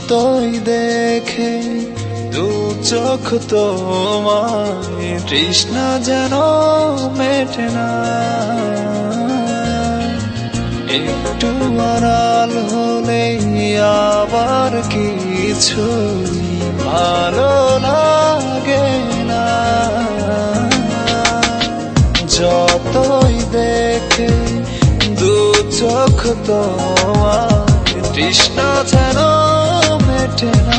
যতই দেখে দু চোখ তোমায় তৃষ্ণা যেন মেটে না। একটু আড়াল হলেই আবার কিছুই ভালো লাগে না। যতই দেখে দু চোখ তোমায় তৃষ্ণা যেন মেটে না।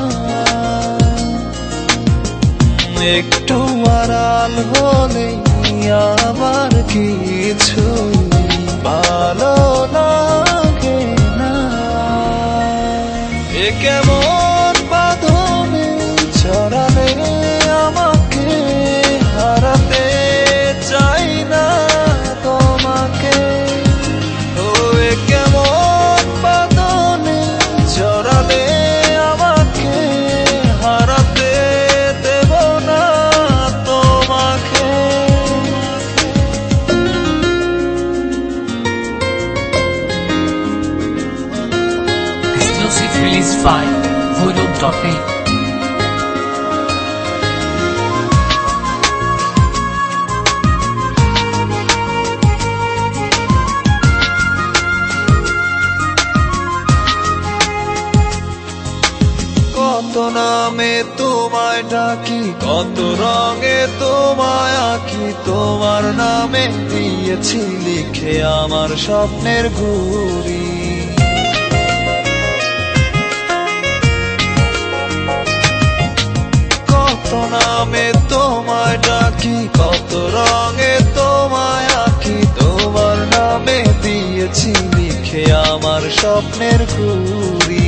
একটু আড়াল হলেই আবার কিছু ভালো লাগে না। এ কেমন বাঁধনে ছড়ালে আমাকে হারাতে চাই না তোমাকে। ও এ কেমন বাঁধনে ছড়ালে আমাকে হারাতে দেব না তোমাকে। Exclusive release by Vodou.in. কত নামে তোমায় ডাকি, কত রঙে তোমায় আঁকি, তোমার নামে দিয়েছি লিখে আমার স্বপ্নের ঘুড়ি। কত নামে তোমায় ডাকি, কত রঙে তোমায় আঁকি, তোমার নামে দিয়েছি লিখে আমার স্বপ্নের ঘুড়ি।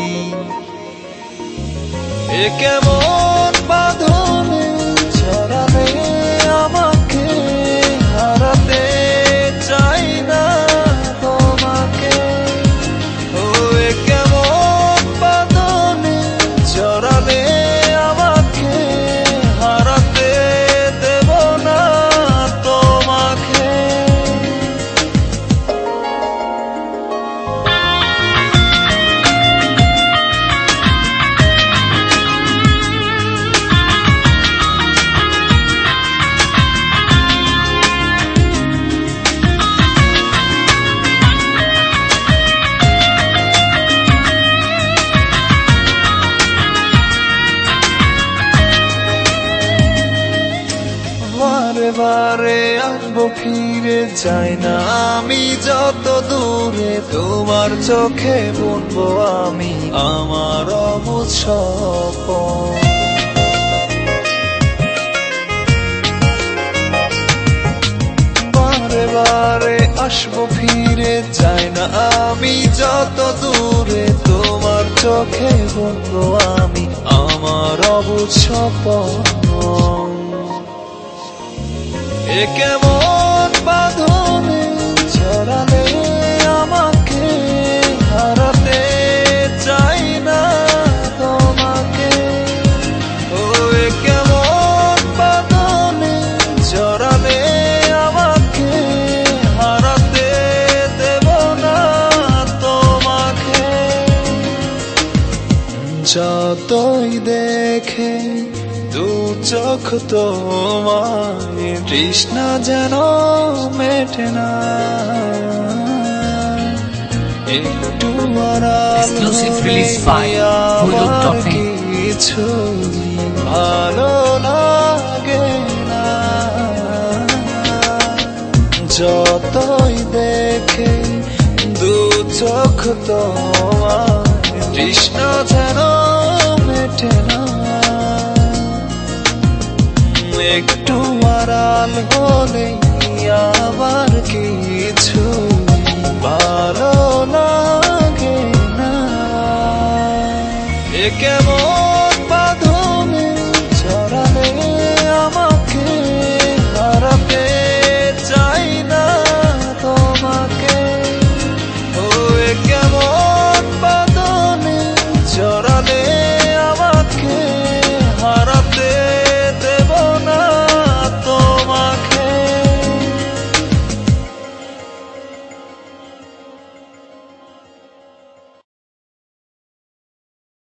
এ কেমন বাঁধনে ছড়ালে আমাকে হারাতে চাই না তোমাকে। ও এ কেমন বাঁধনে ছড়ালে আমাকে হারাতে দেব না তোমাকে। বারে বারে আসবো ফিরে যাই না আমি যত দূরে, তোমার চোখে বুনবো আমি আমার অবুঝ স্বপ্ন। বারে বারে আসবো ফিরে যাই না আমি যত দূরে, তোমার চোখে বুনবো আমি আমার অবুঝ স্বপ্ন। এ কেমন বাঁধনে ছড়ালে আমাকে হারাতে চাই না তোমাকে। ও এ কেমন বাঁধনে ছড়ালে আমাকে হারাতে দেব না তোমাকে। যতই দেখে দু চোখ তোমায় তৃষ্ণা যেন মেটে না। একটু আড়াল হলেই আবার কিছু ভালো লাগে না। যতই দেখে দু চোখ তোমায় তৃষ্ণা যেন মেটে না। একটু আড়াল হলেই আবার কিছু ভালো লাগে না। এ কেমন